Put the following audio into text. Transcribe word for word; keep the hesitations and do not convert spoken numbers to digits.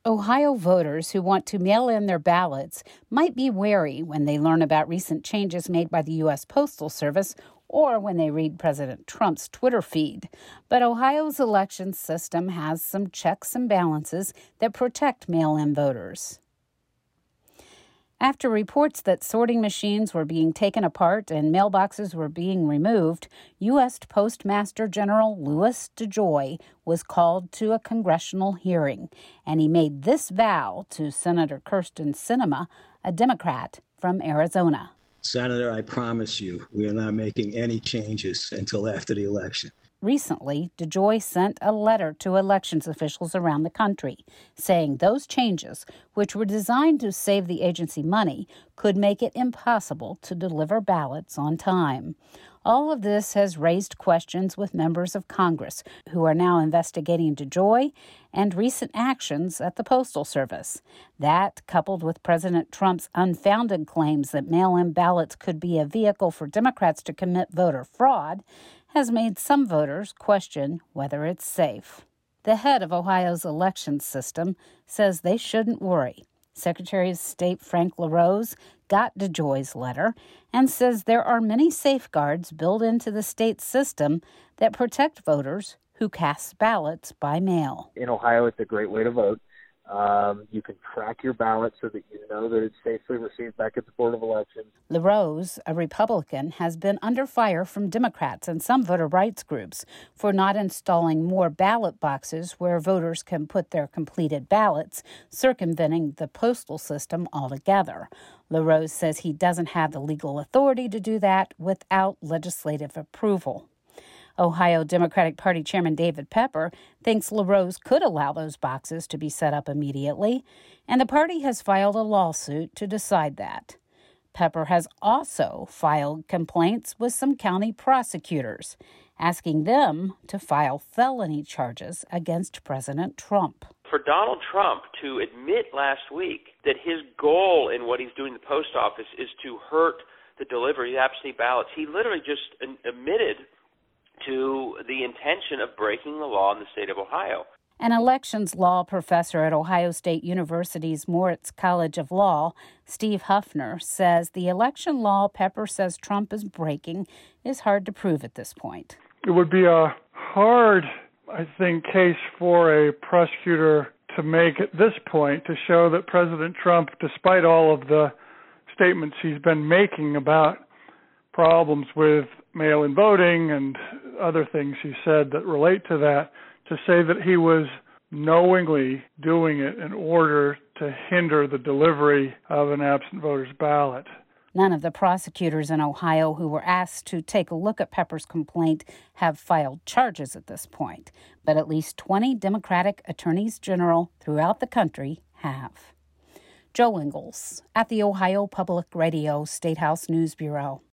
Ohio voters who want to mail in their ballots might be wary when they learn about recent changes made by the U S Postal Service or when they read President Trump's Twitter feed. But Ohio's election system has some checks and balances that protect mail-in voters. After reports that sorting machines were being taken apart and mailboxes were being removed, U S Postmaster General Louis DeJoy was called to a congressional hearing, and he made this vow to Senator Kyrsten Sinema, a Democrat from Arizona. Senator, I promise you, we are not making any changes until after the election. Recently, DeJoy sent a letter to elections officials around the country saying those changes, which were designed to save the agency money, could make it impossible to deliver ballots on time. All of this has raised questions with members of Congress who are now investigating DeJoy and recent actions at the Postal Service. That, coupled with President Trump's unfounded claims that mail-in ballots could be a vehicle for Democrats to commit voter fraud, has made some voters question whether it's safe. The head of Ohio's election system says they shouldn't worry. Secretary of State Frank LaRose got DeJoy's letter and says there are many safeguards built into the state system that protect voters who cast ballots by mail. In Ohio, it's a great way to vote. Um, you can track your ballot so that you know that it's safely received back at the Board of Elections. LaRose, a Republican, has been under fire from Democrats and some voter rights groups for not installing more ballot boxes where voters can put their completed ballots, circumventing the postal system altogether. LaRose says he doesn't have the legal authority to do that without legislative approval. Ohio Democratic Party Chairman David Pepper thinks LaRose could allow those boxes to be set up immediately, and the party has filed a lawsuit to decide that. Pepper has also filed complaints with some county prosecutors, asking them to file felony charges against President Trump. For Donald Trump to admit last week that his goal in what he's doing in the post office is to hurt the delivery of absentee ballots, he literally just admitted to the intention of breaking the law in the state of Ohio. An elections law professor at Ohio State University's Moritz College of Law, Steve Huffner, says the election law Pepper says Trump is breaking is hard to prove at this point. It would be a hard, I think, case for a prosecutor to make at this point to show that President Trump, despite all of the statements he's been making about problems with mail-in voting and other things he said that relate to that, to say that he was knowingly doing it in order to hinder the delivery of an absent voter's ballot. None of the prosecutors in Ohio who were asked to take a look at Pepper's complaint have filed charges at this point, but at least twenty Democratic attorneys general throughout the country have. Joe Ingles at the Ohio Public Radio State House News Bureau.